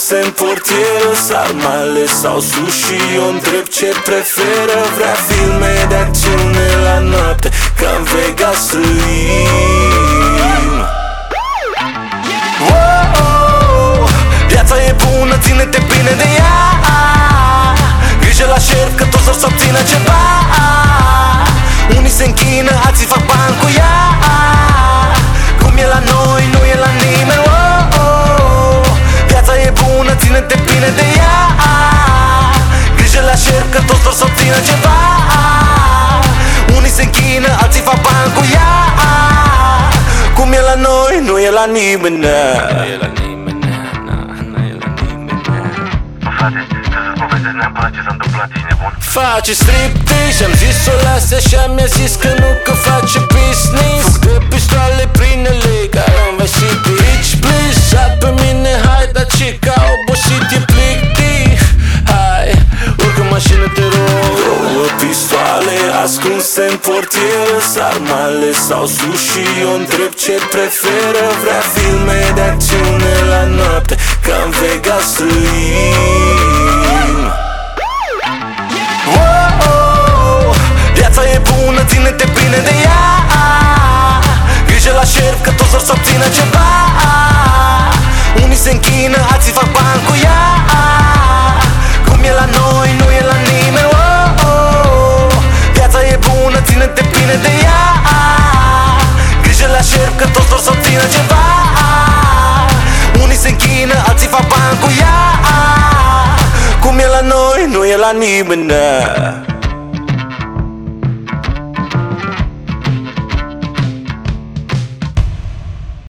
ascunse în portieră, sarmale sau sushi, eu întreb ce preferă. Vrea filme de acțiune la noapte, ca în Vegas trăim. Viața e bună, ține-te bine de ea. Grijă la șerp că toți vor să obțină ceva. Unii se închină, alții fac bani cu ea. Cum e la noi, nu e la nimeni. Viața e bună, ține-te bine de ea. Grijă la șerp că toți vor să obțină ceva. Unii se închină, alții fac bani cu ea. Cum e la noi, nu e la nimeni. Face striptease și-am zis-o lasă, așa mi-a zis că nu, că face business. Fug de pistoale prin LA, care am și bitch please. Sat pe mine, hai, dar ce ca obosit e plictic. Hai, urcă mașină, te rog. Două pistoale ascunse în portieră, sarmale sau sushi, eu întreb ce preferă. Vrea filme de acțiune la noapte, ca în Vegas trăim. Viața e bună, ține-te bine de ea. Grijă la șerp că toți vor să obțină ceva. Unii se închină, alții fac bani cu ea. Cum e la noi, nu e la nimeni. Viața e bună, ține-te bine de ea. Grijă la șerp că toți vor să obțină ceva. Unii se închină, alții fac bani cu ea. Cum e la noi, nu e la nimeni.